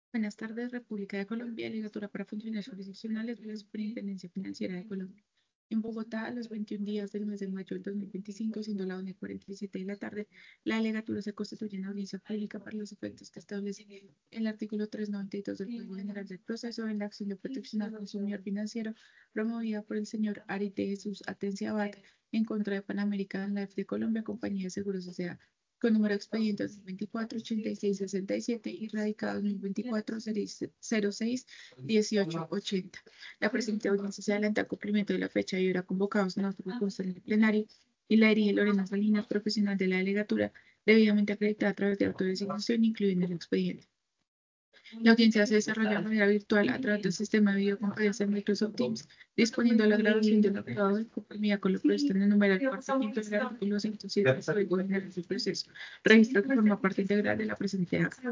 Buenas tardes, República de Colombia, Ligatura para Funcionarios Jurisdiccionales de la Superintendencia Financiera de Colombia. En Bogotá, a los 21 días del mes de mayo del 2025, siendo la 1:47 de la tarde, la delegatura se constituye en audiencia pública para los efectos que establece el artículo 392 del Código General del Proceso en la acción de protección al consumidor financiero promovida por el señor Ari de Jesús Atencia Abad en contra de Pan American Life de Colombia, Compañía de Seguros S.A., con número de expediente 2024-8667 y radicado 2024-06-1880. La presente audiencia se adelanta al cumplimiento de la fecha y hora convocados en otro consta en el plenario y la dirige Lorena Salinas, profesional de la delegatura, debidamente acreditada a través de autodesignación incluida en el expediente. La audiencia se desarrolla de manera virtual a través del sistema de videoconferencia de Microsoft Teams, disponiendo la grabación de un grabado conformidad con lo previsto en el numeral cuarto quinto del artículo 107 del Código General del Proceso, registro que forma parte integral de la presente acta.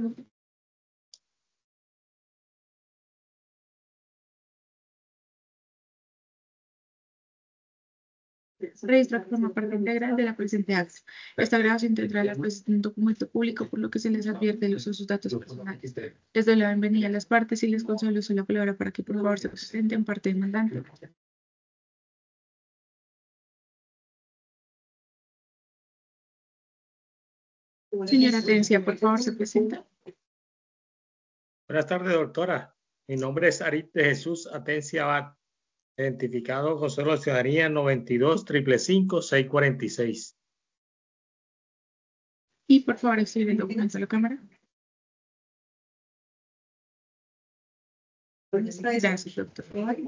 Registro que forma parte integral de la presente acta. Esta grabación tendrá la presencia de un documento público, por lo que se les advierte el uso de sus datos personales. Les doy la bienvenida a las partes y les concedo el uso de la palabra para que por favor se presenten parte demandante. Señora Tencia, por favor, se presenta. Buenas tardes, doctora. Mi nombre es Arit de Jesús Atencia Abad, identificado José de la Ciudadanía 92 555 646. Y por favor, exhibe el documento a la cámara. Gracias, doctor.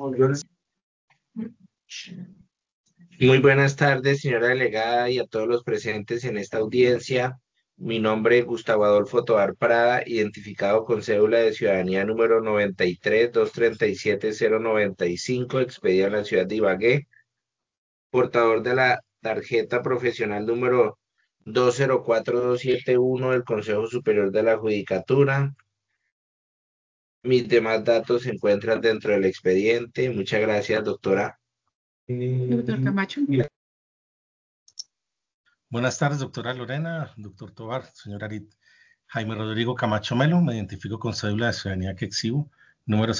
Muy buenas tardes, señora delegada, y a todos los presentes en esta audiencia. Mi nombre es Gustavo Adolfo Tovar Prada, identificado con cédula de ciudadanía número 93-237-095, expedida en la ciudad de Ibagué, portador de la tarjeta profesional número 204271 del Consejo Superior de la Judicatura. Mis demás datos se encuentran dentro del expediente. Muchas gracias, doctora. Doctor Camacho. Buenas tardes, doctora Lorena, doctor Tovar, señor Arit. Jaime Rodrigo Camacho Melo, me identifico con cédula de ciudadanía que exhibo, número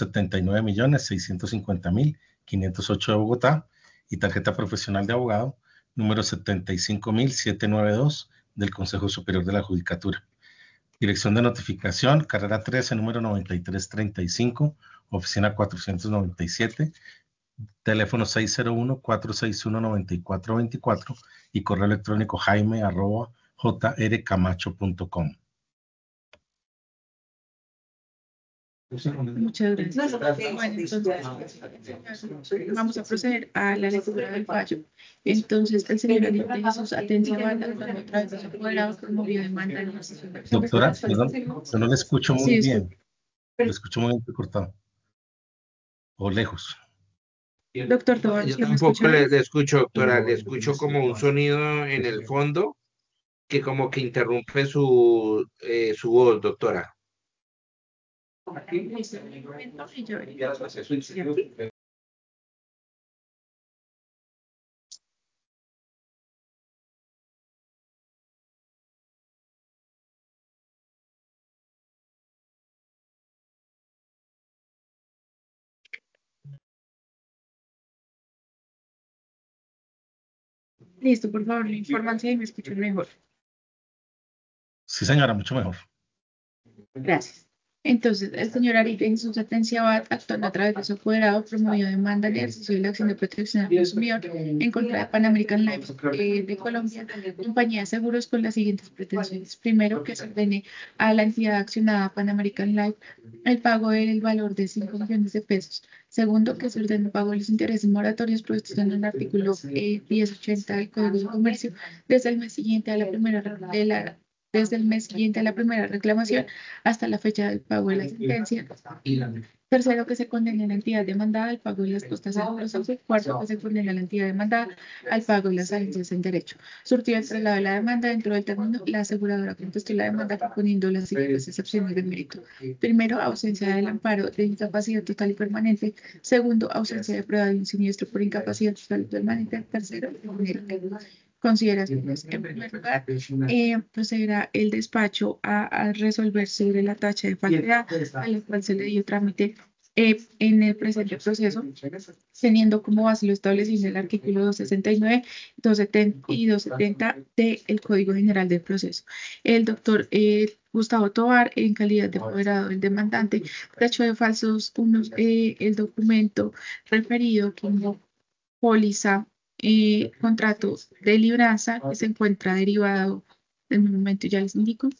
79.650.508 de Bogotá, y tarjeta profesional de abogado, número 75.792 del Consejo Superior de la Judicatura. Dirección de notificación, carrera 13, número 9335, oficina 497, teléfono 601-461-9424 y correo electrónico jaime@jrcamacho.com. Muchas gracias. Bueno, entonces vamos a proceder a la lectura del fallo. Entonces, el señor Ari de Jesús Atencia Abad, actuando a través de su apoderado, promovió demanda en la sesión de Doctora, perdón, yo no le escucho muy bien. Le escucho muy cortado. O lejos. Doctor Tovar, Yo tampoco le escucho, doctora. Le escucho como un sonido en el fondo que como que interrumpe su voz, doctora. Listo, por favor, me informan si me escuchan mejor. Sí, señora, mucho mejor. Gracias. Entonces, el señor Ari de Jesús Atencia Abad, actuando a través de su apoderado, promovió demanda en ejercicio de la acción de protección al consumidor en contra de Pan American Life de Colombia, compañía de seguros, con las siguientes pretensiones. Primero, que se ordene a la entidad accionada Pan American Life el pago del valor de 5 millones de pesos. Segundo, que se ordene el pago de los intereses moratorios previstos en el artículo 1080 del Código de Comercio desde el mes siguiente a la primera reclamación hasta la fecha del pago de la sentencia. Tercero, que se condene a la entidad demandada al pago de las costas del proceso. Cuarto, que se condene a la entidad demandada al pago de las agencias en derecho. Surtido el traslado de la demanda dentro del término, la aseguradora contestó la demanda proponiendo las siguientes excepciones de mérito. Primero, ausencia del amparo de incapacidad total y permanente. Segundo, ausencia de prueba de un siniestro por incapacidad total y permanente. Tercero, genérica. Consideraciones. En primer lugar, procederá el despacho a resolver sobre la tacha de falsedad a la cual se le dio trámite en el presente proceso, teniendo como base lo establecido en el artículo 269, 270 y 270 del Código General del Proceso. El doctor Gustavo Tovar, en calidad de apoderado del demandante, tachó de falsos el documento referido como póliza, contrato de libranza que se encuentra derivado, en un momento ya les indico.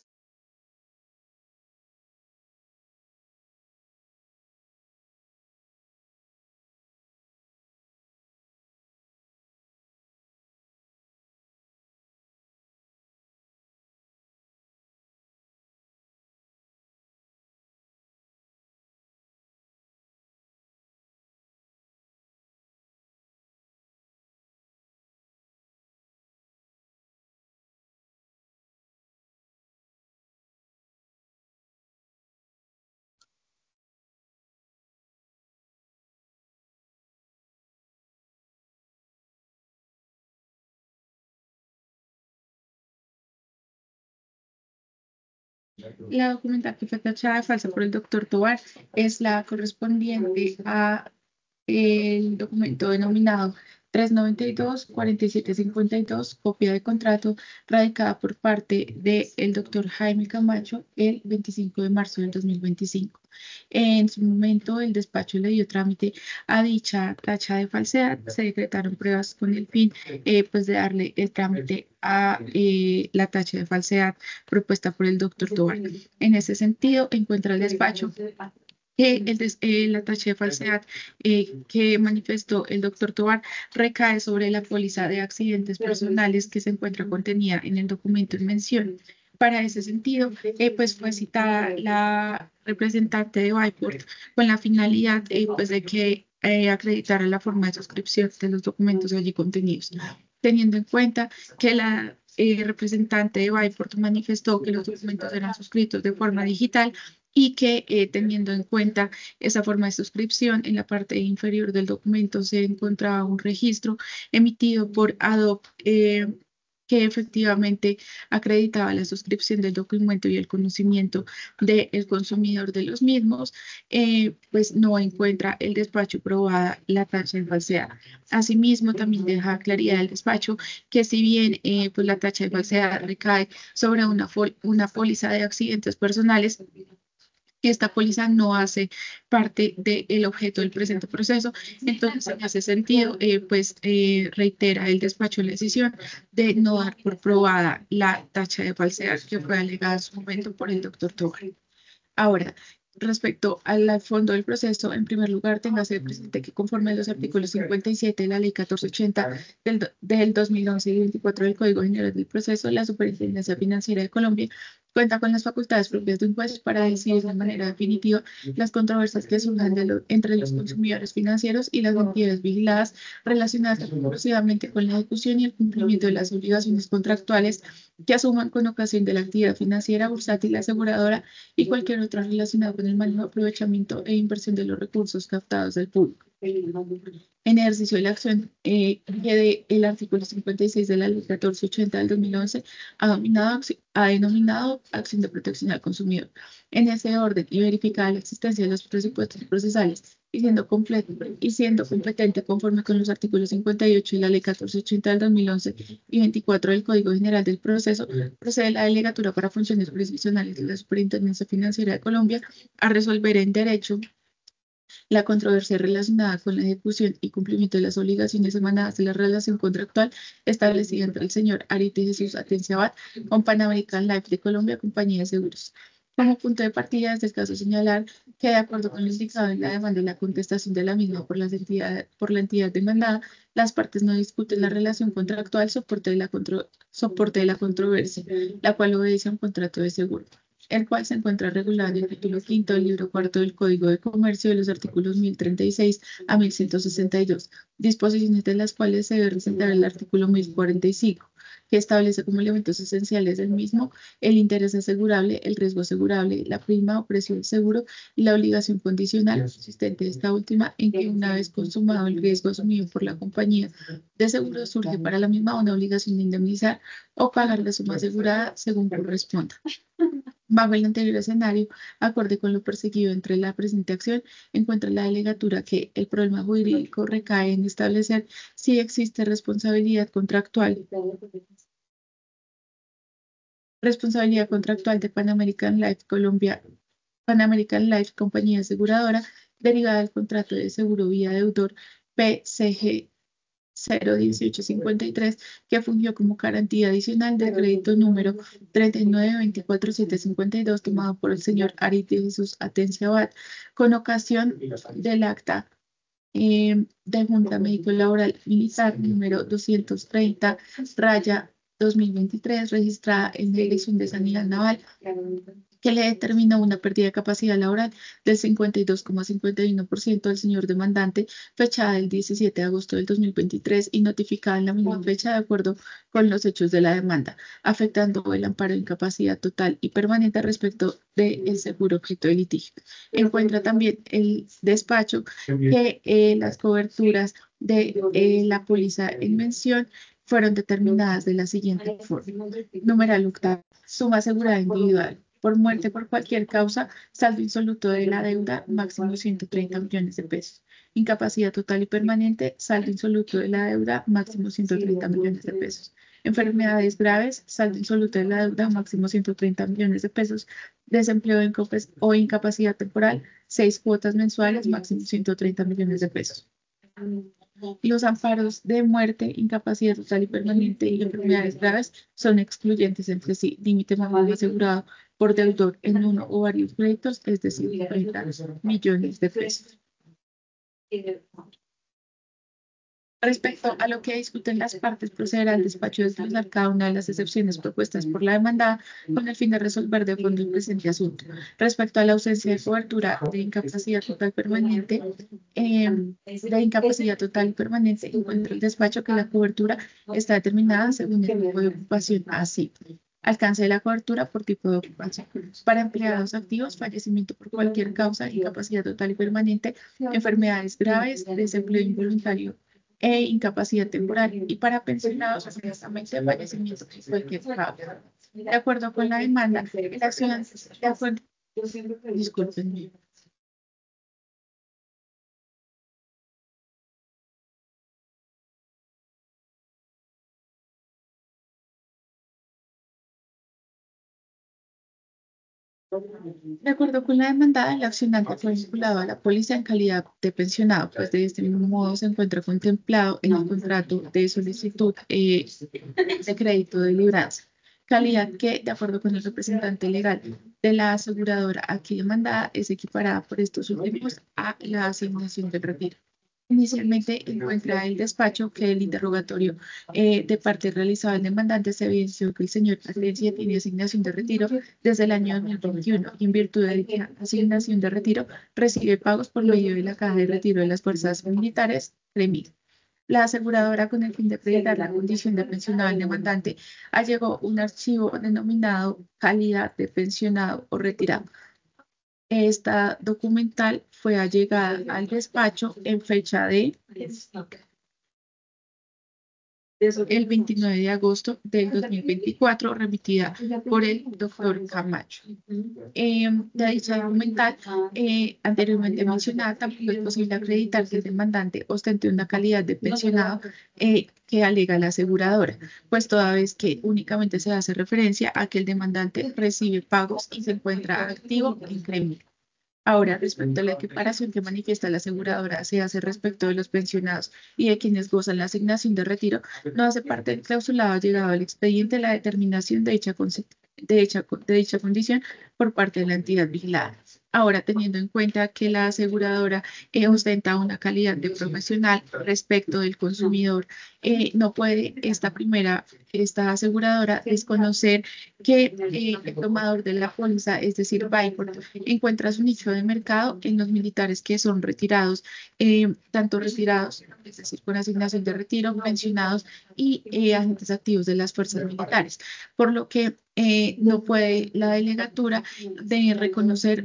La documentación que fue tachada de falsa por el doctor Tovar es la correspondiente a el documento denominado 392-4752, copia de contrato radicada por parte del doctor Jaime Camacho el 25 de marzo del 2025. En su momento, el despacho le dio trámite a dicha tacha de falsedad. Se decretaron pruebas con el fin pues de darle el trámite a la tacha de falsedad propuesta por el doctor Tobar. En ese sentido, encuentra el despacho que la tacha de falsedad que manifestó el doctor Tovar recae sobre la póliza de accidentes personales que se encuentra contenida en el documento en mención. Para ese sentido, pues fue citada la representante de Byport con la finalidad pues de que acreditara la forma de suscripción de los documentos allí contenidos, teniendo en cuenta que la representante de Byport manifestó que los documentos eran suscritos de forma digital y que teniendo en cuenta esa forma de suscripción, en la parte inferior del documento se encontraba un registro emitido por Adobe que efectivamente acreditaba la suscripción del documento y el conocimiento del consumidor de los mismos, pues no encuentra el despacho probada la tacha de falsedad. Asimismo, también deja claridad el despacho que si bien pues la tacha de falsedad recae sobre una póliza de accidentes personales, esta póliza no hace parte del objeto del presente proceso. Entonces, en ese sentido, reitera el despacho la decisión de no dar por probada la tacha de falsedad que fue alegada en su momento por el doctor Tobar. Ahora, respecto al fondo del proceso, en primer lugar, téngase presente que conforme a los artículos 57 de la Ley 1480 del 2011 y 24 del Código General del Proceso, la Superintendencia Financiera de Colombia cuenta con las facultades propias de un juez para decidir de manera definitiva las controversias que surjan entre los consumidores financieros y las entidades vigiladas relacionadas exclusivamente con la ejecución y el cumplimiento de las obligaciones contractuales que asuman con ocasión de la actividad financiera, bursátil, aseguradora y cualquier otra relacionada con el manejo, aprovechamiento e inversión de los recursos captados del público. En ejercicio de la acción que el artículo 56 de la Ley 1480 del 2011 ha denominado acción de protección al consumidor. En ese orden y verificada la existencia de los presupuestos procesales y siendo competente conforme con los artículos 58 de la Ley 1480 del 2011 y 24 del Código General del Proceso, procede la delegatura para funciones jurisdiccionales de la Superintendencia Financiera de Colombia a resolver en derecho la controversia relacionada con la ejecución y cumplimiento de las obligaciones emanadas de la relación contractual establecida entre el señor Arite Jesús Atencia Abad con Pan American Life de Colombia, compañía de seguros. Como punto de partida, es escaso señalar que, de acuerdo con lo indicado en la demanda y la contestación de la misma por la entidad demandada, las partes no discuten la relación contractual soporte de la controversia, la cual obedece a un contrato de seguro, el cual se encuentra regulado en el título quinto del libro cuarto del Código de Comercio de los artículos 1036 a 1162, disposiciones de las cuales se debe resaltar el artículo 1045. que establece como elementos esenciales del mismo el interés asegurable, el riesgo asegurable, la prima o precio del seguro y la obligación condicional consistente de esta última en que una vez consumado el riesgo asumido por la compañía de seguro surge para la misma una obligación de indemnizar o pagar la suma asegurada según corresponda. Bajo el anterior escenario, acorde con lo perseguido entre la presente acción, encuentra la delegatura que el problema jurídico recae en establecer si existe responsabilidad contractual de Pan American Life Colombia, Pan American Life Compañía Aseguradora, derivada del contrato de seguro vía deudor PCG 01853, que fungió como garantía adicional del crédito número 3924752 tomado por el señor Arit de Jesús Atencia Abad con ocasión del acta de Junta Médico Laboral Militar número 230 raya 2023 registrada en la Dirección de Sanidad Naval que le determinó una pérdida de capacidad laboral del 52,51% del señor demandante, fechada el 17 de agosto del 2023 y notificada en la misma fecha de acuerdo con los hechos de la demanda, afectando el amparo de incapacidad total y permanente respecto del seguro objeto de litigio. Encuentra también el despacho que las coberturas de la póliza en mención fueron determinadas de la siguiente forma. Numeral octavo, suma asegurada individual. Por muerte por cualquier causa, saldo insoluto de la deuda, máximo 130 millones de pesos. Incapacidad total y permanente, saldo insoluto de la deuda, máximo 130 millones de pesos. Enfermedades graves, saldo insoluto de la deuda, máximo 130 millones de pesos. Desempleo o incapacidad temporal, 6 cuotas mensuales, máximo 130 millones de pesos. Los amparos de muerte, incapacidad total y permanente y enfermedades graves son excluyentes entre sí. Límite máximo asegurado por deudor en uno o varios créditos es de 130 millones de pesos. Respecto a lo que discuten las partes, procederá al despacho de desglosar cada una de las excepciones propuestas por la demandada con el fin de resolver de fondo el presente asunto. Respecto a la ausencia de cobertura de incapacidad total permanente, encuentra el despacho que la cobertura está determinada según el tipo de ocupación así. Alcance de la cobertura por tipo de ocupación. Para empleados activos, fallecimiento por cualquier causa, incapacidad total y permanente, enfermedades graves, desempleo involuntario e incapacidad temporal y para pensionados honestamente fallecimiento por cualquier causa. De acuerdo con la demanda, el accionante, disculpen. De acuerdo con la demandada, el accionante fue vinculado a la póliza en calidad de pensionado, pues de este mismo modo se encuentra contemplado en el contrato de solicitud de crédito de libranza, calidad que, de acuerdo con el representante legal de la aseguradora aquí demandada, es equiparada por estos últimos a la asignación del retiro. Inicialmente encuentra el despacho que el interrogatorio de parte realizado al demandante se evidenció que el señor Atencia tiene asignación de retiro desde el año 2021 y en virtud de dicha asignación de retiro recibe pagos por medio de la caja de retiro de las fuerzas militares, CREMIC. La aseguradora, con el fin de acreditar la condición de pensionado al demandante, allegó un archivo denominado calidad de pensionado o retirado. Esta documental fue allegada al despacho en fecha de el 29 de agosto del 2024, remitida por el doctor Camacho. De dicha documental anteriormente mencionada, tampoco es posible acreditar que el demandante ostente una calidad de pensionado que alega la aseguradora, pues toda vez que únicamente se hace referencia a que el demandante recibe pagos y se encuentra activo en CREMIC. Ahora, respecto a la equiparación que manifiesta la aseguradora se hace respecto de los pensionados y de quienes gozan la asignación de retiro, no hace parte del clausulado llegado al expediente la determinación de dicha condición por parte de la entidad vigilada. Ahora, teniendo en cuenta que la aseguradora ostenta una calidad de profesional respecto del consumidor, no puede esta aseguradora desconocer que el tomador de la póliza, es decir, Byport, encuentra su nicho de mercado en los militares que son retirados, tanto retirados, es decir, con asignación de retiro, pensionados y agentes activos de las fuerzas militares, por lo que no puede la delegatura de reconocer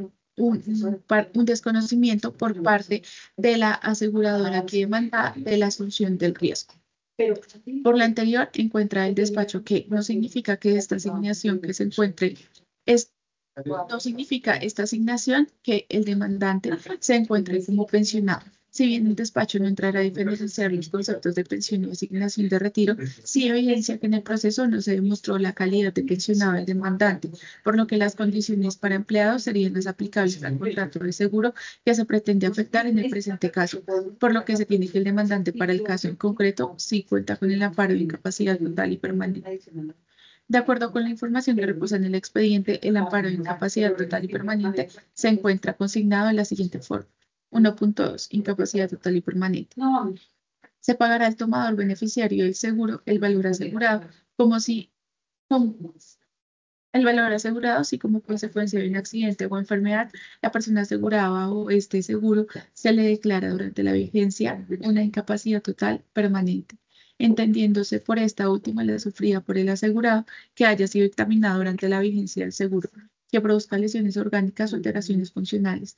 un desconocimiento por parte de la aseguradora que demanda de la asunción del riesgo. Por lo anterior, encuentra el despacho que no significa que esta asignación que se encuentre es no significa esta asignación que el demandante se encuentre como pensionado. Si bien el despacho no entrará a diferenciar los conceptos de pensión y asignación de retiro, sí evidencia que en el proceso no se demostró la calidad de pensionado del demandante, por lo que las condiciones para empleados serían las aplicables al contrato de seguro que se pretende afectar en el presente caso, por lo que se tiene que el demandante para el caso en concreto sí cuenta con el amparo de incapacidad total y permanente. De acuerdo con la información que reposa en el expediente, el amparo de incapacidad total y permanente se encuentra consignado en la siguiente forma. 1.2. Incapacidad total y permanente. Se pagará al tomador beneficiario del seguro el valor asegurado, como el valor asegurado, si como consecuencia de un accidente o enfermedad, la persona asegurada o este seguro se le declara durante la vigencia una incapacidad total permanente, entendiéndose por esta última la sufrida por el asegurado que haya sido dictaminado durante la vigencia del seguro, que produzca lesiones orgánicas o alteraciones funcionales,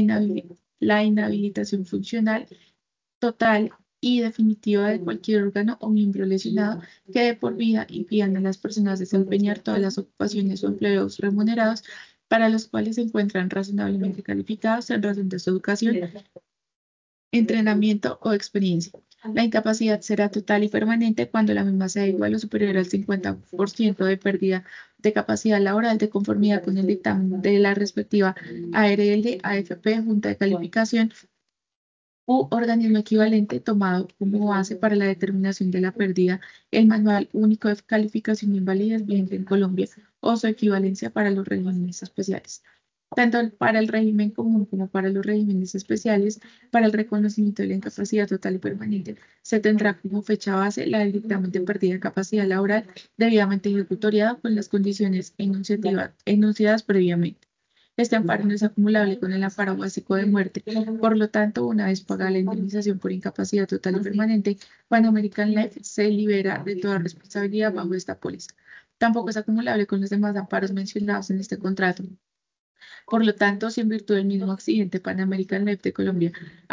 la inhabilitación funcional total y definitiva de cualquier órgano o miembro lesionado que de por vida impidan a las personas desempeñar todas las ocupaciones o empleos remunerados para los cuales se encuentran razonablemente calificados en razón de su educación, entrenamiento o experiencia. La incapacidad será total y permanente cuando la misma sea igual o superior al 50% de pérdida de capacidad laboral de conformidad con el dictamen de la respectiva ARL, AFP, Junta de Calificación u organismo equivalente tomado como base para la determinación de la pérdida, el Manual Único de Calificación de Invalidez vigente en Colombia o su equivalencia para los regímenes especiales. Tanto para el régimen común como para los regímenes especiales, para el reconocimiento de la incapacidad total y permanente, se tendrá como fecha base la del dictamen de pérdida de capacidad laboral debidamente ejecutoriado con las condiciones enunciadas previamente. Este amparo no es acumulable con el amparo básico de muerte. Por lo tanto, una vez pagada la indemnización por incapacidad total y permanente, Pan American Life se libera de toda responsabilidad bajo esta póliza. Tampoco es acumulable con los demás amparos mencionados en este contrato. Por lo tanto, si en virtud del mismo accidente Pan American Life de Colombia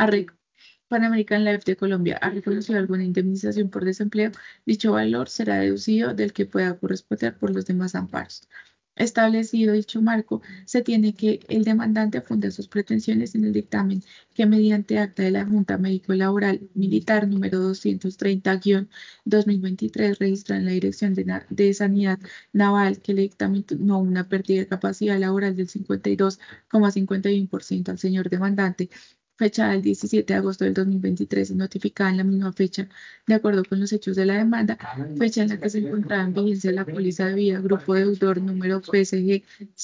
ha reconocido alguna indemnización por desempleo, dicho valor será deducido del que pueda corresponder por los demás amparos. Establecido dicho marco, se tiene que el demandante funda sus pretensiones en el dictamen que mediante acta de la Junta Médico-Laboral Militar número 230-2023 registra en la Dirección de Sanidad Naval que le dictaminó una pérdida de capacidad laboral del 52,51% al señor demandante, fecha del 17 de agosto del 2023 y notificada en la misma fecha, de acuerdo con los hechos de la demanda, fecha en la que se encontraba en vigencia la póliza de vida Grupo Deudor número PSG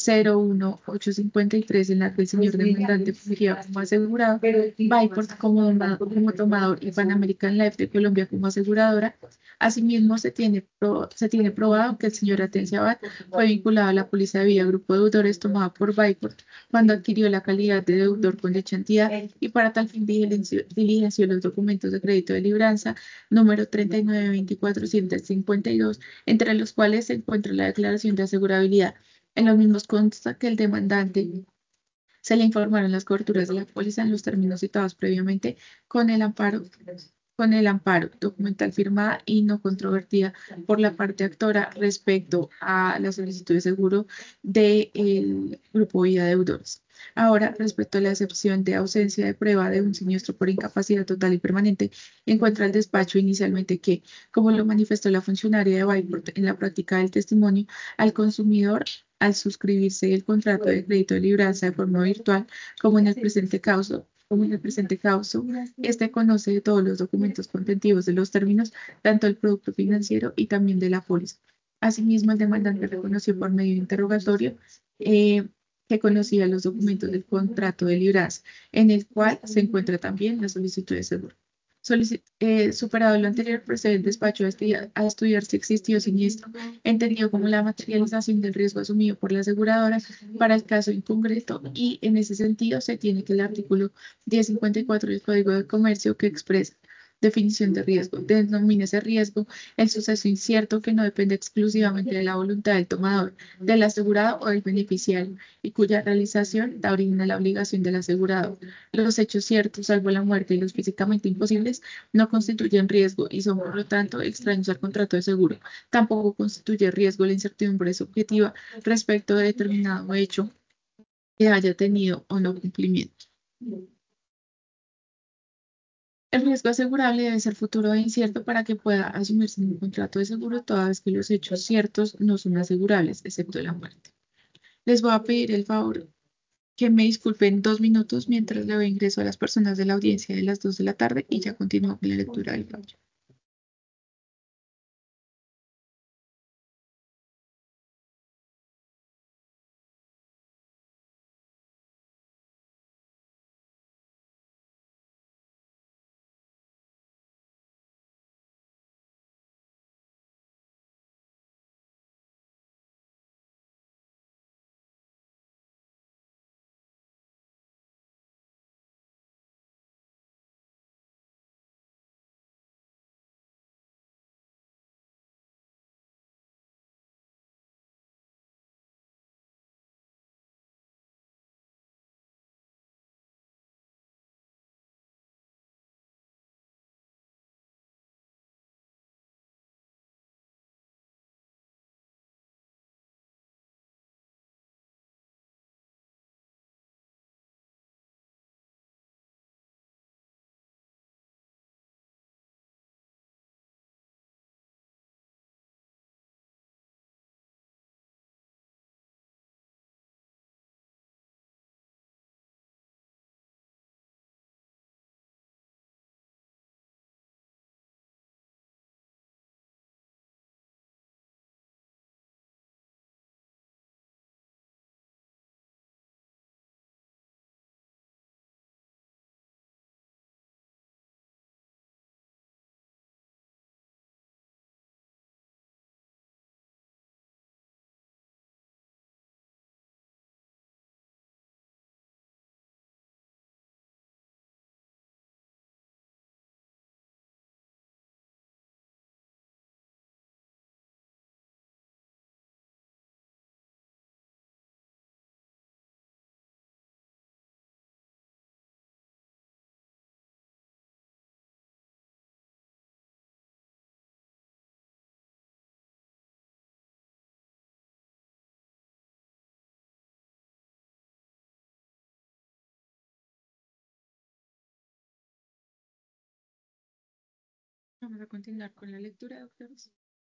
01853, en la que el señor demandante fungía como asegurado, Byport como tomador y Pan American Life de Colombia como aseguradora. Asimismo, se tiene probado que el señor Atencia Abad fue vinculado a la póliza de vida Grupo Deudores tomada por Byport cuando adquirió la calidad de deudor con dicha entidad y para tal fin diligenció los documentos de crédito de libranza número 39.2452, entre los cuales se encuentra la declaración de asegurabilidad. En los mismos consta que el demandante se le informaron las coberturas de la póliza en los términos citados previamente con el amparo documental firmada y no controvertida por la parte actora respecto a la solicitud de seguro del Grupo Vida Deudores. Ahora, respecto a la excepción de ausencia de prueba de un siniestro por incapacidad total y permanente, encuentra el despacho inicialmente que, como lo manifestó la funcionaria de Byport en la práctica del testimonio, al consumidor, al suscribirse el contrato de crédito de libranza de forma virtual, como en el presente caso, este conoce de todos los documentos contentivos de los términos, tanto del producto financiero y también de la póliza. Asimismo, el demandante reconoció por medio de interrogatorio que que conocía los documentos del contrato de libranza, en el cual se encuentra también la solicitud de seguro. Superado lo anterior, procede el despacho a estudiar si existió siniestro, entendido como la materialización del riesgo asumido por la aseguradora para el caso en concreto, y en ese sentido se tiene que el artículo 1054 del Código de Comercio, que expresa definición de riesgo, denomina ese riesgo el suceso incierto que no depende exclusivamente de la voluntad del tomador, del asegurado o del beneficiario, y cuya realización da origen a la obligación del asegurado. Los hechos ciertos, salvo la muerte y los físicamente imposibles, no constituyen riesgo y son, por lo tanto, extraños al contrato de seguro. Tampoco constituye riesgo la incertidumbre subjetiva respecto de determinado hecho que haya tenido o no cumplimiento. El riesgo asegurable debe ser futuro e incierto para que pueda asumirse en un contrato de seguro, toda vez que los hechos ciertos no son asegurables, excepto la muerte. Les voy a pedir el favor que me disculpen 2 minutos mientras le doy ingreso a las personas de la audiencia de las 2 de la tarde y ya continúo con la lectura del fallo. Vamos a continuar con la lectura, doctores.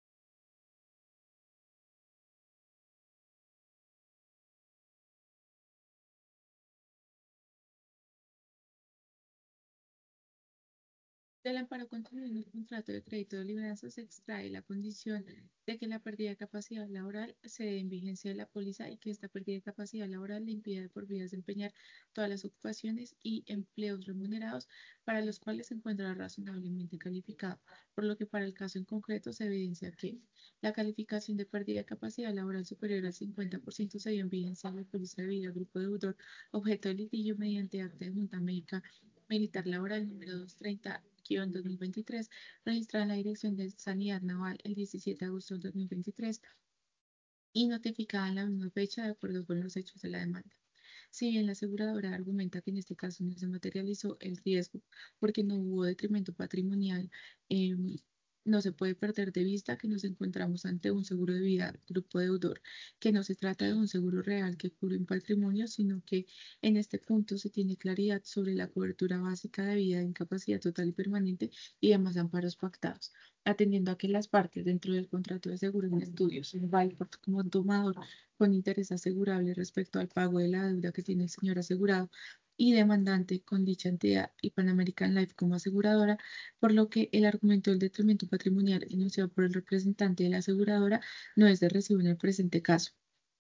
Del amparo contenido en el contrato de crédito de libranza se extrae la condición de que la pérdida de capacidad laboral se dé en vigencia de la póliza y que esta pérdida de capacidad laboral le impida de por vida desempeñar todas las ocupaciones y empleos remunerados para los cuales se encuentra razonablemente calificado, por lo que para el caso en concreto se evidencia que la calificación de pérdida de capacidad laboral superior al 50% se dio en vigencia de la póliza de vida del grupo deudor objeto de litigio mediante acta de junta médica militar laboral número 230-2023, registrada en la Dirección de Sanidad Naval el 17 de agosto de 2023 y notificada en la misma fecha de acuerdo con los hechos de la demanda. Si bien la aseguradora argumenta que en este caso no se materializó el riesgo porque no hubo detrimento patrimonial, no se puede perder de vista que nos encontramos ante un seguro de vida grupo deudor, que no se trata de un seguro real que cubre un patrimonio, sino que en este punto se tiene claridad sobre la cobertura básica de vida de incapacidad total y permanente y demás amparos pactados, atendiendo a que las partes dentro del contrato de seguro en estudios, el Valport como tomador con interés asegurable respecto al pago de la deuda que tiene el señor asegurado y demandante con dicha entidad y Pan American Life como aseguradora, por lo que el argumento del detrimento patrimonial enunciado por el representante de la aseguradora no es de recibo en el presente caso.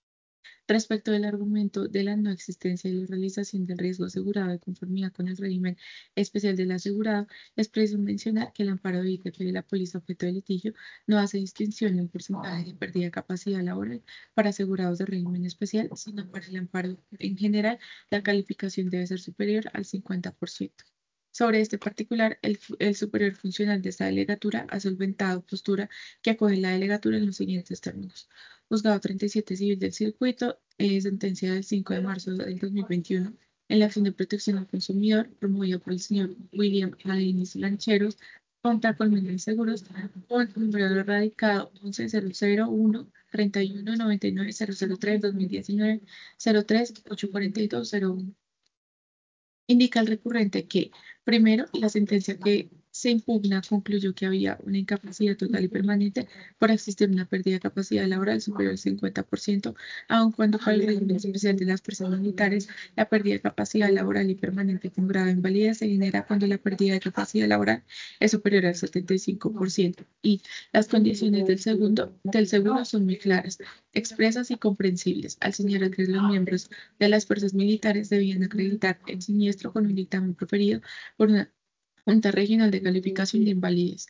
Respecto del argumento de la no existencia y la realización del riesgo asegurado de conformidad con el régimen especial del asegurado, es preciso mencionar que el amparo de ITP de la póliza objeto de litigio no hace distinción en porcentaje de pérdida de capacidad laboral para asegurados de régimen especial, sino para el amparo en general, la calificación debe ser superior al 50%. Sobre este particular, el superior funcional de esta delegatura ha solventado postura que acoge la delegatura en los siguientes términos. Juzgado 37 Civil del Circuito, sentencia del 5 de marzo del 2021, en la acción de protección al consumidor promovida por el señor William Adenis Lancheros contra Colmenares Seguros, con número radicado 11001 31 99 003 2019 03 842 01. Indica el recurrente que, primero, la sentencia que se impugna concluyó que había una incapacidad total y permanente por existir una pérdida de capacidad laboral superior al 50%, aun cuando para el régimen especial de las personas militares, la pérdida de capacidad laboral y permanente con grave invalidez se genera cuando la pérdida de capacidad laboral es superior al 75%. Y las condiciones del seguro son muy claras, expresas y comprensibles, al señalar que los miembros de las fuerzas militares debían acreditar el siniestro con un dictamen proferido por una Junta Regional de Calificación de Invalidez.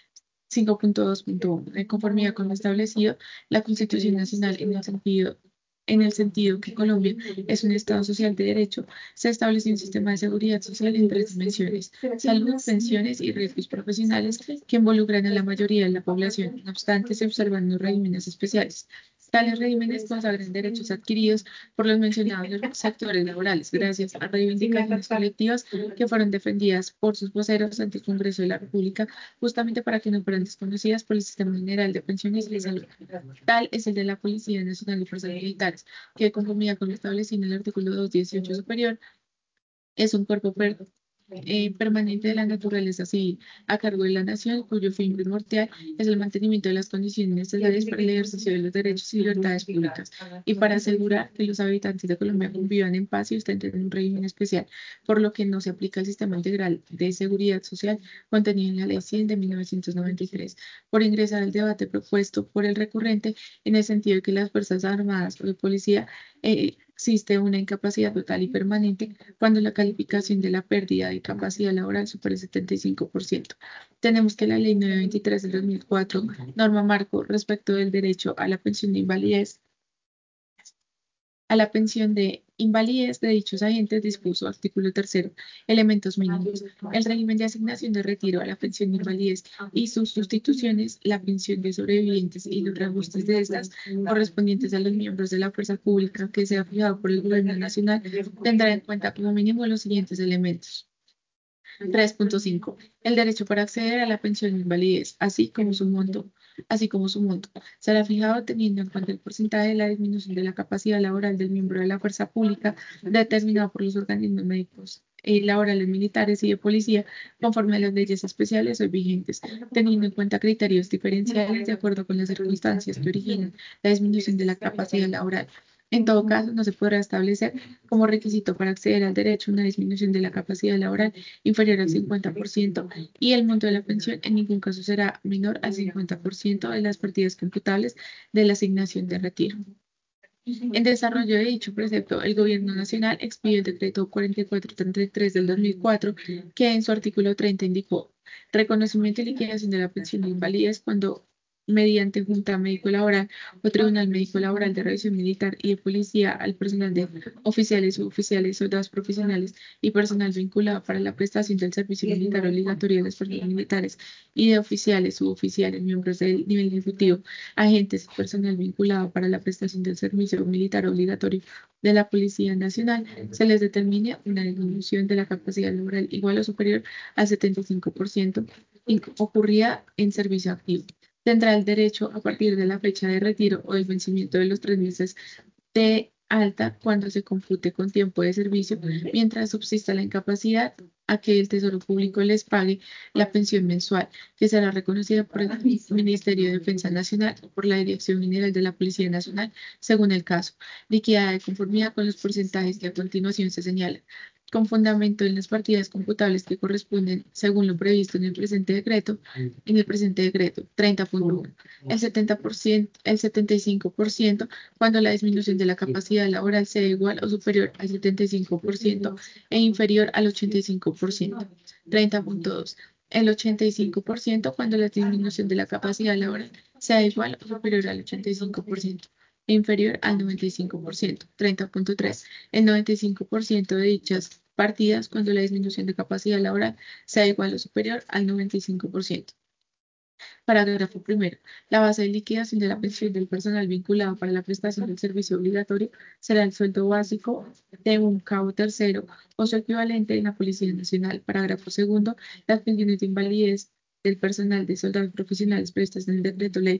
5.2.1. De conformidad con lo establecido, la Constitución Nacional en el sentido que Colombia es un Estado social de derecho, se estableció un sistema de seguridad social en tres dimensiones: salud, pensiones y riesgos profesionales que involucran a la mayoría de la población. No obstante, se observan los regímenes especiales. Tales regímenes consagran derechos adquiridos por los mencionados sectores laborales, gracias a reivindicaciones colectivas que fueron defendidas por sus voceros ante el Congreso de la República, justamente para que no fueran desconocidas por el Sistema General de Pensiones y de Salud. Tal es el de la Policía Nacional y Fuerzas Militares, que, de conformidad con lo establecido en el artículo 218 superior, es un cuerpo permanente de la naturaleza civil a cargo de la nación, cuyo fin primordial es el mantenimiento de las condiciones necesarias para el ejercicio de los derechos y libertades públicas y para asegurar que los habitantes de Colombia convivan en paz y ostenten un régimen especial, por lo que no se aplica el sistema integral de seguridad social contenido en la Ley 100 de 1993, por ingresar al debate propuesto por el recurrente en el sentido de que las Fuerzas Armadas o de Policía existe una incapacidad total y permanente cuando la calificación de la pérdida de capacidad laboral supera el 75%. Tenemos que la Ley 923 del 2004, norma marco respecto del derecho a la pensión de invalidez, de dichos agentes, dispuso, artículo tercero, elementos mínimos: el régimen de asignación de retiro a la pensión de invalidez y sus sustituciones, la pensión de sobrevivientes y los reajustes de estas correspondientes a los miembros de la fuerza pública que sea fijado por el gobierno nacional, tendrá en cuenta como mínimo los siguientes elementos. 3.5. El derecho para acceder a la pensión de invalidez, así como su monto, será fijado teniendo en cuenta el porcentaje de la disminución de la capacidad laboral del miembro de la fuerza pública determinado por los organismos médicos y laborales militares y de policía conforme a las leyes especiales hoy vigentes, teniendo en cuenta criterios diferenciales de acuerdo con las circunstancias que originan la disminución de la capacidad laboral. En todo caso, no se podrá establecer como requisito para acceder al derecho una disminución de la capacidad laboral inferior al 50% y el monto de la pensión en ningún caso será menor al 50% de las partidas computables de la asignación de retiro. En desarrollo de dicho precepto, el Gobierno Nacional expidió el decreto 4433 del 2004, que en su artículo 30 indicó reconocimiento y liquidación de la pensión de invalidez cuando mediante Junta Médico Laboral o Tribunal Médico Laboral de Revisión Militar y de Policía al personal de oficiales, suboficiales, soldados profesionales y personal vinculado para la prestación del servicio militar obligatorio de las fuerzas militares y de oficiales, suboficiales, miembros del nivel ejecutivo, agentes y personal vinculado para la prestación del servicio militar obligatorio de la Policía Nacional, se les determine una disminución de la capacidad laboral igual o superior al 75% ocurrida en servicio activo. Tendrá el derecho a partir de la fecha de retiro o del vencimiento de los 3 meses de alta cuando se compute con tiempo de servicio, mientras subsista la incapacidad, a que el Tesoro Público les pague la pensión mensual, que será reconocida por el Ministerio de Defensa Nacional o por la Dirección General de la Policía Nacional, según el caso, liquidada de conformidad con los porcentajes que a continuación se señalan. con fundamento en las partidas computables que corresponden según lo previsto en el presente decreto, 30.1. El 70%, el 75% cuando la disminución de la capacidad laboral sea igual o superior al 75% e inferior al 85%. 30.2. El 85% cuando la disminución de la capacidad laboral sea igual o superior al 85% e inferior al 95%. 30.3. El 95% de dichas partidas cuando la disminución de capacidad laboral sea igual o superior al 95%. Parágrafo primero. La base de liquidación de la pensión del personal vinculado para la prestación del servicio obligatorio será el sueldo básico de un cabo tercero o su equivalente en la Policía Nacional. Parágrafo segundo. Las pensiones de invalidez del personal de soldados profesionales previstas en el Decreto Ley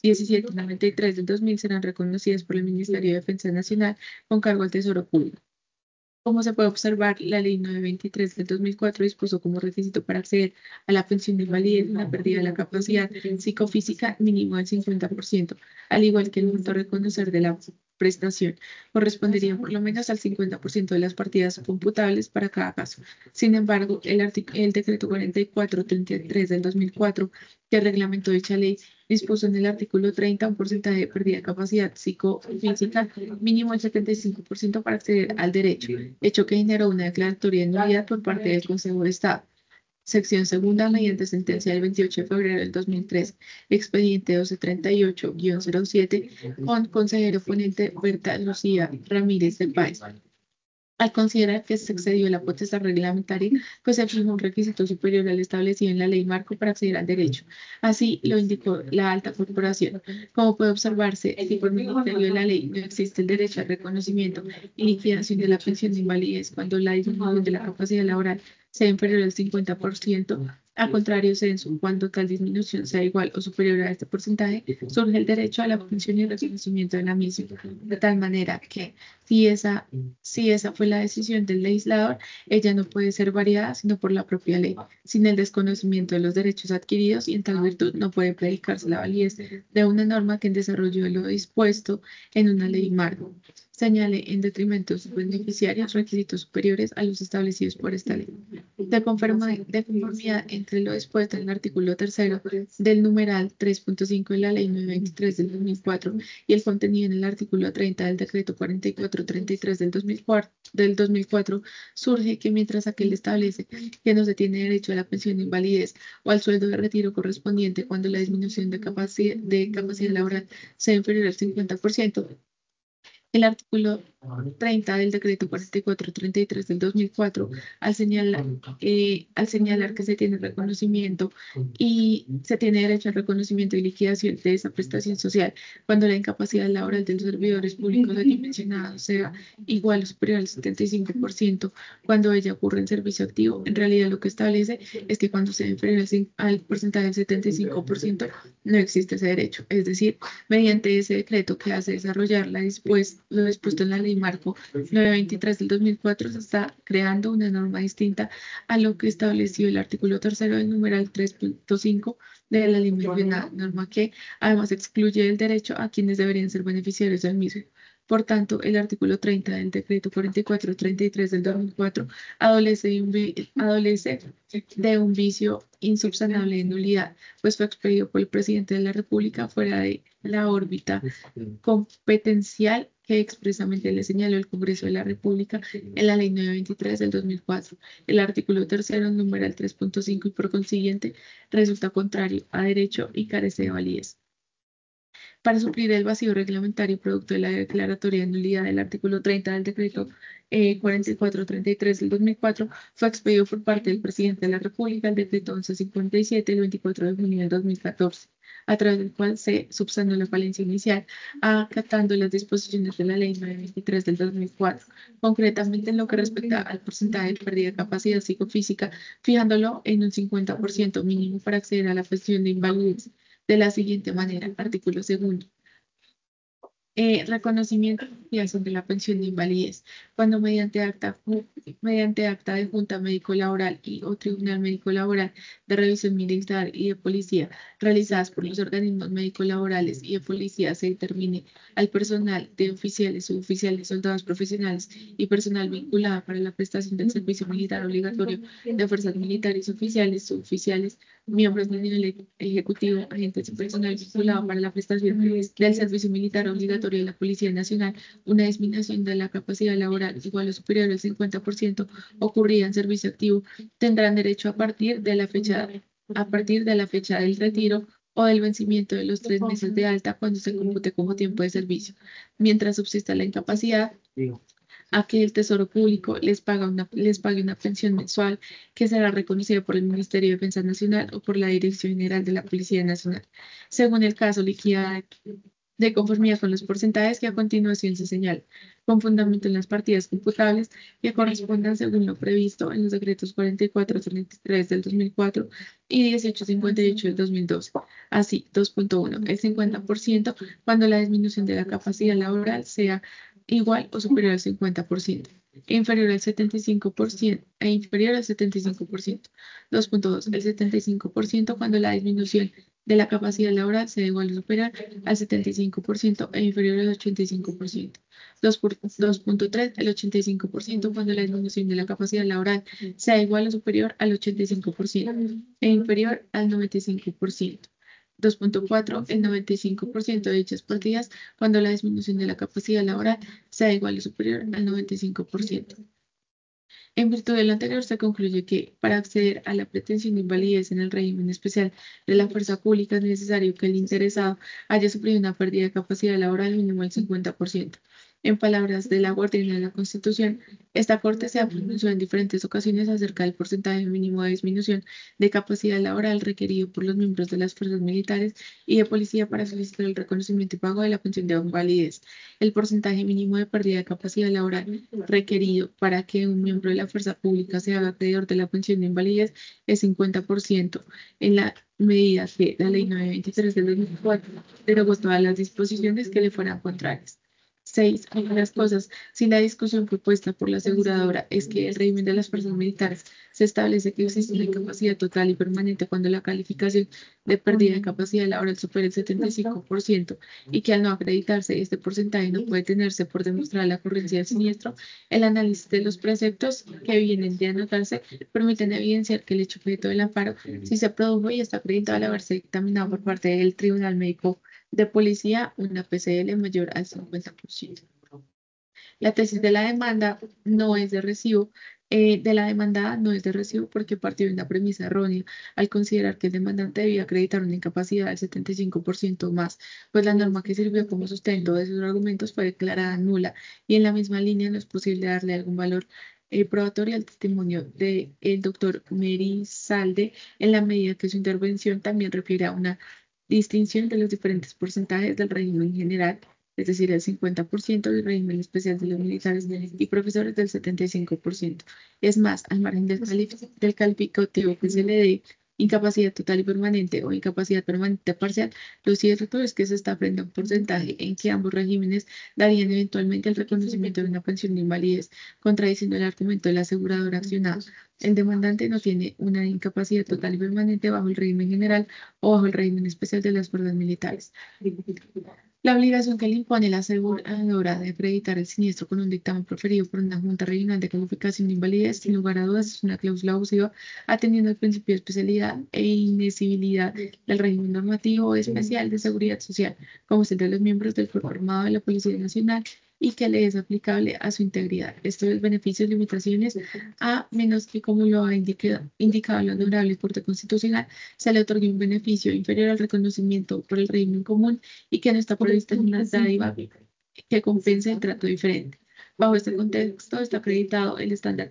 1793 del 2000 serán reconocidas por el Ministerio de Defensa Nacional con cargo al Tesoro Público. Como se puede observar, la Ley 923 del 2004 dispuso como requisito para acceder a la pensión de invalidez una pérdida de la capacidad psicofísica mínimo del 50%, al igual que el monto a reconocer de la prestación correspondería por lo menos al 50% de las partidas computables para cada caso. Sin embargo, el decreto 4433 del 2004, que reglamentó dicha ley, dispuso en el artículo 30 un porcentaje de pérdida de capacidad psicofísica mínimo del 75% para acceder al derecho, hecho que generó una declaratoria de nulidad por parte del Consejo de Estado. Sección segunda, mediante sentencia del 28 de febrero del 2003, expediente 1238-07, con consejero ponente Berta Lucía Ramírez del Páez. Al considerar que se excedió la potestad reglamentaria, pues se fijó un requisito superior al establecido en la ley marco para acceder al derecho. Así lo indicó la alta corporación. Como puede observarse, si por ministerio de la ley no existe el derecho al reconocimiento y liquidación de la pensión de invalidez cuando la disminución de la capacidad laboral sea inferior al 50%, al contrario, censo, cuando tal disminución sea igual o superior a este porcentaje, surge el derecho a la pensión y reconocimiento de la misma, de tal manera que si esa fue la decisión del legislador, ella no puede ser variada sino por la propia ley, sin el desconocimiento de los derechos adquiridos y en tal virtud no puede predicarse la validez de una norma que en desarrollo de lo dispuesto en una ley marco señale en detrimento de sus beneficiarios requisitos superiores a los establecidos por esta ley. De conformidad entre lo dispuesto en el artículo tercero del numeral 3.5 de la ley 923 del 2004 y el contenido en el artículo 30 del decreto 4433 del 2004, surge que mientras aquel establece que no se tiene derecho a la pensión de invalidez o al sueldo de retiro correspondiente cuando la disminución de capacidad laboral sea inferior al 50%, el artículo 30 del decreto 4433 del 2004, al señalar que se tiene reconocimiento y se tiene derecho al reconocimiento y liquidación de esa prestación social cuando la incapacidad laboral de los servidores públicos aquí mencionados sea igual o superior al 75%, cuando ella ocurre en servicio activo, en realidad lo que establece es que cuando sea inferior al porcentaje del 75%, no existe ese derecho. Es decir, mediante ese decreto que hace desarrollar lo dispuesto en la ley marco 923 del 2004, se está creando una norma distinta a lo que estableció el artículo tercero del numeral 3.5 de la ley mencionada, norma que además excluye el derecho a quienes deberían ser beneficiarios del mismo. Por tanto, el artículo 30 del decreto 4433 del 2004 adolece de un vicio insubsanable de nulidad, pues fue expedido por el presidente de la República fuera de la órbita competencial que expresamente le señaló el Congreso de la República en la Ley 923 del 2004. El artículo tercero, numeral 3.5 y por consiguiente resulta contrario a derecho y carece de validez. Para suplir el vacío reglamentario producto de la declaratoria de nulidad del artículo 30 del decreto 4433 del 2004, fue expedido por parte del presidente de la República el decreto 1157 el 24 de junio del 2014, a través del cual se subsanó la falencia inicial, acatando las disposiciones de la Ley 923 del 2004, concretamente en lo que respecta al porcentaje de pérdida de capacidad psicofísica, fijándolo en un 50% mínimo para acceder a la pensión de invalidez de la siguiente manera. Artículo segundo. Reconocimiento y acción de la pensión de invalidez. Cuando mediante acta de junta médico laboral y o tribunal médico laboral de revisión militar y de policía realizadas por los organismos médico laborales y de policía se determine al personal de oficiales, suboficiales, soldados profesionales y personal vinculado para la prestación del servicio militar obligatorio de fuerzas militares oficiales, suboficiales, miembros del nivel ejecutivo, agentes y personal vinculado para la prestación del servicio militar obligatorio de la Policía Nacional, una disminución de la capacidad laboral igual o superior al 50% ocurrida en servicio activo, tendrán derecho a partir de la fecha del retiro o del vencimiento de los 3 meses de alta cuando se compute como tiempo de servicio. Mientras subsista la incapacidad, a que el Tesoro Público les pague una pensión mensual que será reconocida por el Ministerio de Defensa Nacional o por la Dirección General de la Policía Nacional, según el caso liquidada de conformidad con los porcentajes que a continuación se señalan, con fundamento en las partidas computables que correspondan según lo previsto en los decretos 4433 del 2004 y 1858 del 2012. Así, 2.1. El 50% cuando la disminución de la capacidad laboral sea igual o superior al 50%, e inferior al 75%, e inferior al 75%. 2.2. El 75% cuando la disminución de la capacidad laboral sea igual o superior al 75% e inferior al 85%. 2.3. El 85% cuando la disminución de la capacidad laboral sea igual o superior al 85% e inferior al 95%. 2.4. El 95% de dichas partidas cuando la disminución de la capacidad laboral sea igual o superior al 95%. En virtud de lo anterior, se concluye que para acceder a la pretensión de invalidez en el régimen especial de la fuerza pública es necesario que el interesado haya sufrido una pérdida de capacidad laboral mínimo del 50%. En palabras de la Guardiana de la Constitución, esta Corte se ha pronunciado en diferentes ocasiones acerca del porcentaje mínimo de disminución de capacidad laboral requerido por los miembros de las fuerzas militares y de policía para solicitar el reconocimiento y pago de la pensión de invalidez. El porcentaje mínimo de pérdida de capacidad laboral requerido para que un miembro de la fuerza pública se haga acreedor de la pensión de invalidez es 50%, en la medida que la Ley 923 del 2004 derogó todas las disposiciones que le fueran contrarias. 6. Algunas cosas. Si la discusión propuesta por la aseguradora es que el régimen de las fuerzas militares se establece que existe una incapacidad total y permanente cuando la calificación de pérdida de capacidad laboral supera el 75% y que al no acreditarse este porcentaje no puede tenerse por demostrar la ocurrencia del siniestro, el análisis de los preceptos que vienen de anotarse permiten evidenciar que el hecho objeto del amparo sí se produjo y está acreditado al haberse dictaminado por parte del Tribunal Médico de Policía una PCL mayor al 50%. La tesis de la demanda no es de recibo, de la demandada no es de recibo porque partió de una premisa errónea al considerar que el demandante debía acreditar una incapacidad del 75% o más, pues la norma que sirvió como sustento de sus argumentos fue declarada nula y en la misma línea no es posible darle algún valor probatorio al testimonio del doctor Merizalde en la medida que su intervención también refiere a una distinción de los diferentes porcentajes del régimen general, es decir, el 50% del régimen especial de los militares y profesores del 75%. Es más, al margen del calificativo que se le dé incapacidad total y permanente o incapacidad permanente parcial, lo cierto es que se está frente a un porcentaje en que ambos regímenes darían eventualmente el reconocimiento de una pensión de invalidez, contradiciendo el argumento del asegurador accionado. El demandante no tiene una incapacidad total y permanente bajo el régimen general o bajo el régimen especial de las fuerzas militares. La obligación que le impone la aseguradora de acreditar el siniestro con un dictamen proferido por una Junta Regional de Calificación de Invalidez, sin lugar a dudas, es una cláusula abusiva, atendiendo al principio de especialidad e inesibilidad del régimen normativo especial de seguridad social, como es el de los miembros del Cuerpo Armado de la Policía Nacional, y que le es aplicable a su integridad. Esto es beneficios y limitaciones, a menos que, como lo ha indicado la Honorable Corte Constitucional, se le otorgue un beneficio inferior al reconocimiento por el régimen común y que no está prevista en una dádiva que compense el trato diferente. Bajo este contexto está acreditado el estándar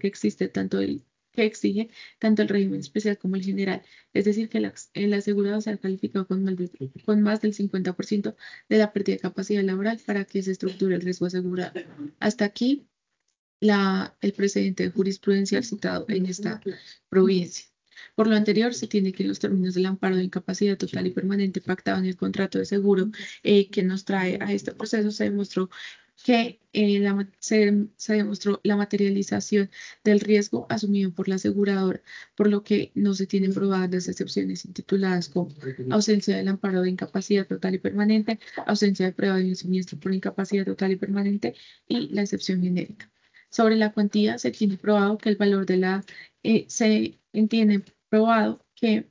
que exige tanto el régimen especial como el general, es decir, que el asegurado sea calificado con más del 50% de la pérdida de capacidad laboral para que se estructure el riesgo asegurado. Hasta aquí el precedente jurisprudencial citado en esta providencia. Por lo anterior, se tiene que en los términos del amparo de incapacidad total y permanente pactado en el contrato de seguro que nos trae a este proceso, se demostró que se demostró la materialización del riesgo asumido por la aseguradora, por lo que no se tienen probadas las excepciones intituladas como ausencia del amparo de incapacidad total y permanente, ausencia de prueba de un siniestro por incapacidad total y permanente y la excepción genérica. Sobre la cuantía, se tiene probado que el valor de se entiende probado que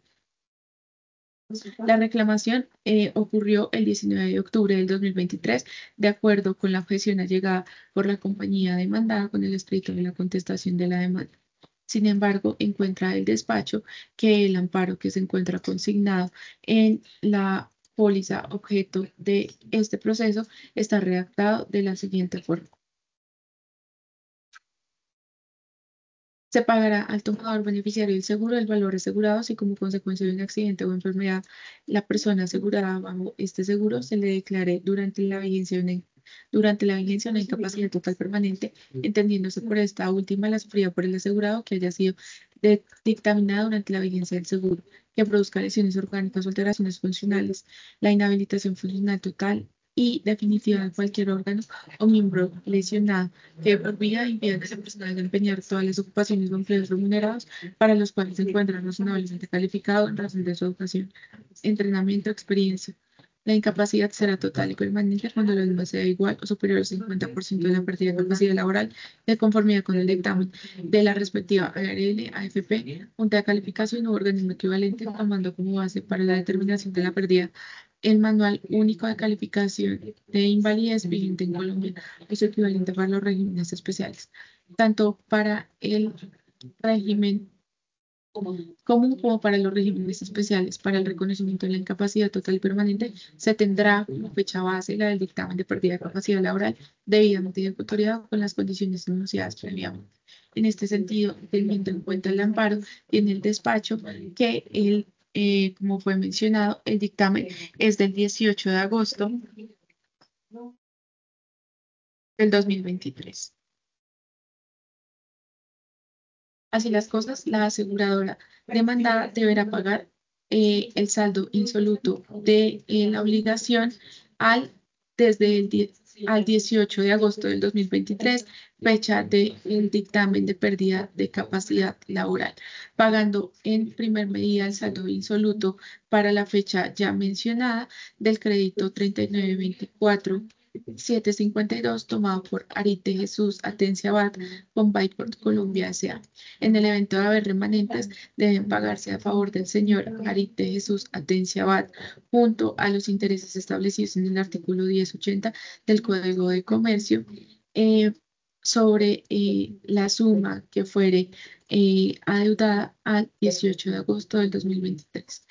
la reclamación ocurrió el 19 de octubre del 2023, de acuerdo con la objeción allegada por la compañía demandada con el escrito de la contestación de la demanda. Sin embargo, encuentra el despacho que el amparo que se encuentra consignado en la póliza objeto de este proceso está redactado de la siguiente forma. Se pagará al tomador beneficiario del seguro el valor asegurado si como consecuencia de un accidente o enfermedad la persona asegurada bajo este seguro se le declare durante la vigencia una incapacidad total permanente, entendiéndose por esta última la sufrida por el asegurado que haya sido dictaminada durante la vigencia del seguro, que produzca lesiones orgánicas o alteraciones funcionales, la inhabilitación funcional total y definitiva de cualquier órgano o miembro lesionado que por vida impida que esa persona desempeñar todas las ocupaciones o empleos remunerados para los cuales se encuentra razonablemente calificado en razón de su educación, entrenamiento, experiencia. La incapacidad será total y permanente cuando la misma sea igual o superior al 50% de la pérdida de capacidad laboral de conformidad con el dictamen de la respectiva ARL, AFP, Junta de Calificación u organismo equivalente, tomando como base para la determinación de la pérdida el Manual Único de Calificación de Invalidez vigente en Colombia es equivalente para los regímenes especiales, tanto para el régimen común como para los regímenes especiales. Para el reconocimiento de la incapacidad total y permanente, se tendrá como fecha base la del dictamen de pérdida de capacidad laboral debidamente ejecutoriado con las condiciones enunciadas previamente. En este sentido, teniendo en cuenta el amparo, tiene el despacho que como fue mencionado, el dictamen es del 18 de agosto del 2023. Así las cosas, la aseguradora demandada deberá pagar el saldo insoluto de la obligación al, desde al 18 de agosto del 2023, fecha del dictamen de pérdida de capacidad laboral, pagando en primer medida el saldo insoluto para la fecha ya mencionada del crédito 3924. 752 tomado por Arite Jesús Atencia Abad con Byport Colombia S.A. En el evento de haber remanentes, deben pagarse a favor del señor Arite Jesús Atencia Abad junto a los intereses establecidos en el artículo 1080 del Código de Comercio sobre la suma que fuere adeudada al 18 de agosto del 2023.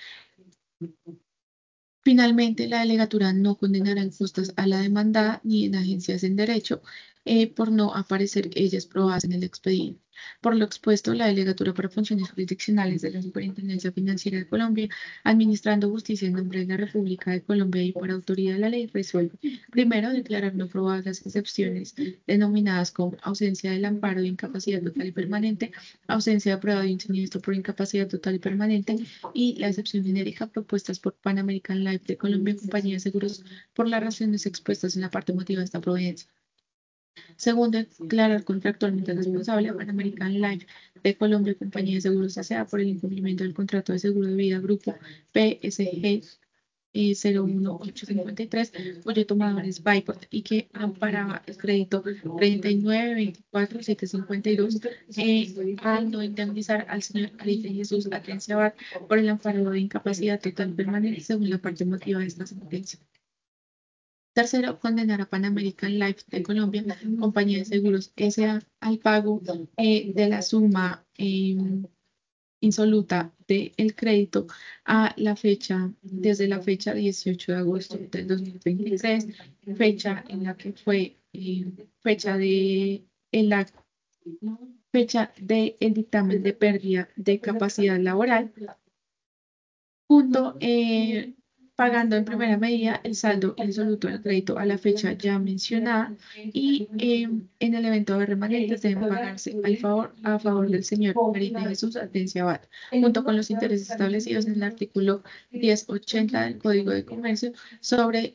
Finalmente, la delegatura no condenará en costas a la demandada ni en agencias en derecho por no aparecer ellas probadas en el expediente. Por lo expuesto, la delegatura para funciones jurisdiccionales de la Superintendencia Financiera de Colombia, administrando justicia en nombre de la República de Colombia y por autoridad de la ley, resuelve: primero, declarar no probadas las excepciones denominadas como ausencia del amparo de incapacidad total y permanente, ausencia de prueba de un siniestro por incapacidad total y permanente y la excepción genérica propuestas por Pan American Life de Colombia, compañía de seguros, por las razones expuestas en la parte motiva de esta providencia. Segundo, declarar contractualmente responsable a Pan American Life de Colombia, compañía de seguros S.A. por el incumplimiento del contrato de seguro de vida grupo PSG 01853, cuyo tomador es Byport y que amparaba el crédito 3924-752 al no indemnizar al señor Arite Jesús Atencia Abad por el amparo de incapacidad total permanente según la parte motiva de esta sentencia. Tercero, condenar a Pan American Life de Colombia, compañía de seguros S.A. al pago de la suma insoluta del crédito a la fecha, desde la fecha 18 de agosto del 2023, fecha en la que fue fecha del dictamen de pérdida de capacidad laboral, junto pagando en primera medida el saldo insoluto del crédito a la fecha ya mencionada y en el evento de remanentes deben pagarse a favor del señor María de Jesús Atencia Abad, junto con los intereses establecidos en el artículo 1080 del Código de Comercio sobre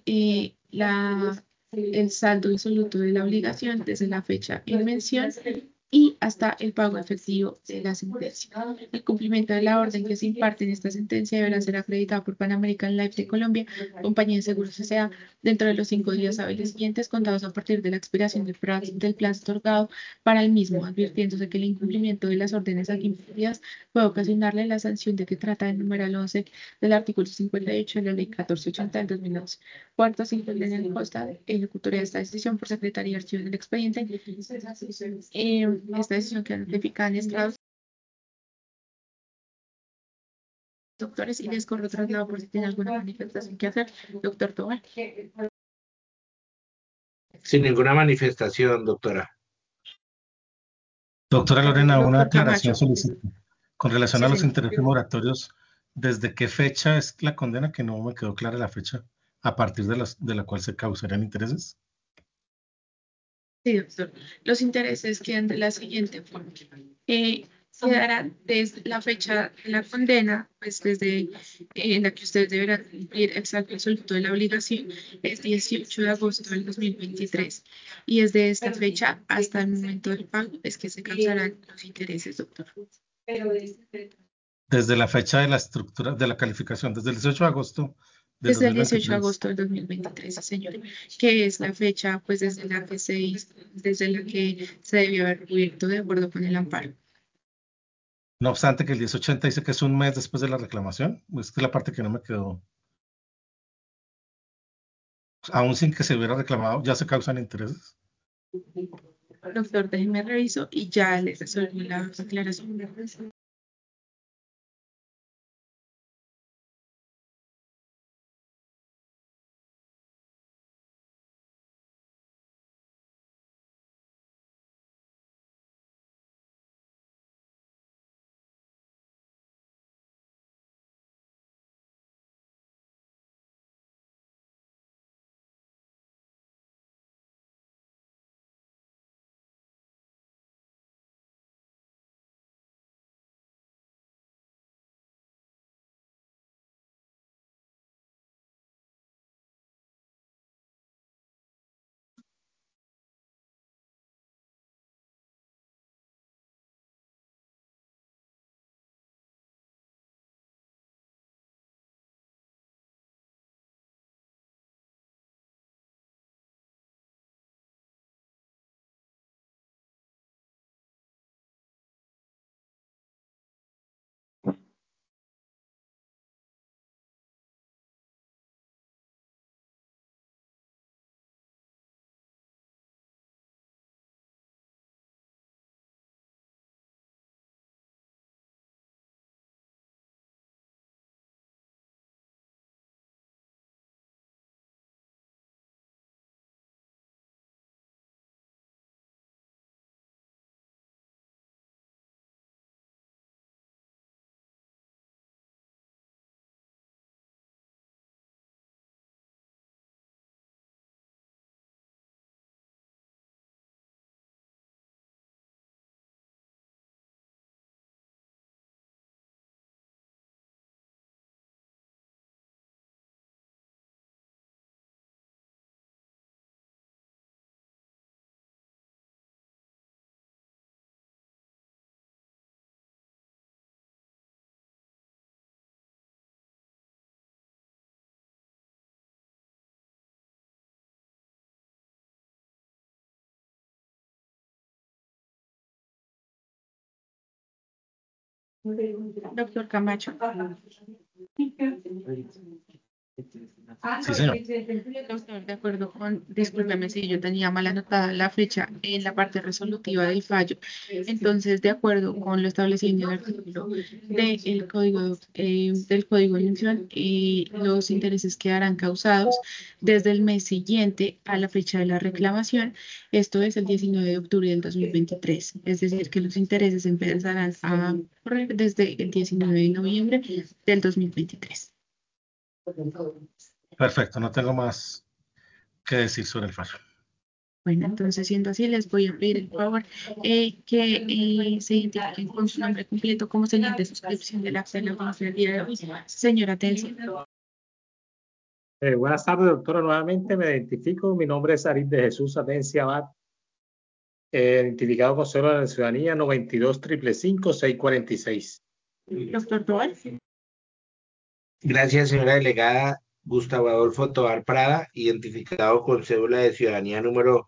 el saldo insoluto de la obligación desde la fecha en mención y hasta el pago efectivo de la sentencia. El cumplimiento de la orden que se imparte en esta sentencia deberá ser acreditado por Pan American Life de Colombia, compañía de seguros S.A., dentro de los 5 días hábiles siguientes, contados a partir de la expiración del plazo otorgado para el mismo, advirtiéndose que el incumplimiento de las órdenes aquí inferidas puede ocasionarle la sanción de que trata el numeral 11 del artículo 58 de la Ley 1480 del 2011. Cuarto, se incluye en el costa ejecutoria de esta decisión por secretaría y archivo del expediente. Esta decisión queda notificada en estrados doctores y les corro traslado por si tiene alguna manifestación que hacer. Doctor Tobar. Sin ninguna manifestación, doctora. Doctora Lorena, una Doctor aclaración Camacho. solicito. Con relación Sí, a los señor. intereses moratorios, ¿desde qué fecha es la condena? Que no me quedó clara la fecha a partir de la cual se causarían intereses. Sí, doctor. Los intereses quedan de la siguiente forma. Se darán desde la fecha de la condena, pues desde la que ustedes deberán cumplir el saldo insoluto de la obligación, es 18 de agosto del 2023. Y desde esta fecha hasta el momento del pago es que se causarán los intereses, doctor. Desde la fecha de la estructura, de la calificación, desde el 18 de agosto del Desde el 18 de 2023. agosto del 2023, señor, que es la fecha, pues, desde la que se debió haber cubierto de acuerdo con el amparo. No obstante que el 1080 dice que es un mes después de la reclamación, esta es la parte que no me quedó. Aún sin que se hubiera reclamado, ya se causan intereses. Doctor, déjeme reviso y ya le resuelvo la aclaración. Doctor Camacho. Sí, señor. Doctor, de acuerdo con, discúlpeme si yo tenía mal anotada la fecha en la parte resolutiva del fallo. Entonces, de acuerdo con lo establecido en el artículo del Código de Mención, los intereses quedarán causados desde el mes siguiente a la fecha de la reclamación. Esto es el 19 de octubre del 2023. Es decir, que los intereses empezarán a correr desde el 19 de noviembre del 2023. Perfecto, no tengo más que decir sobre el fallo. Bueno, entonces siendo así, les voy a pedir el favor que se identifiquen con su nombre completo como señal de suscripción del acta de la audiencia del día de hoy. Señora Atencio. Buenas tardes, doctora. Nuevamente me identifico. Mi nombre es Arid de Jesús Atencia Abad, identificado con cédula de ciudadanía 92-555-646. Doctor Tobar. Gracias, señora delegada. Gustavo Adolfo Tobar Prada, identificado con cédula de ciudadanía número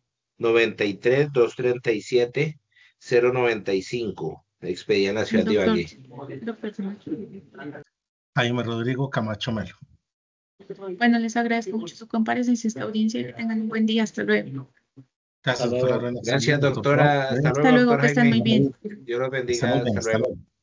93-237-095, expedida en la ciudad de Doctor. Ibagué. Doctor. Jaime Rodrigo Camacho Melo. Bueno, les agradezco mucho su comparecencia a esta audiencia y que tengan un buen día. Hasta luego. Gracias, doctora Lorena. Gracias, Doctor Juan. doctora. Hasta Hasta luego, luego, doctor que estén muy Jaime. bien. Dios los Está bendiga. muy bien, Hasta hasta luego. luego.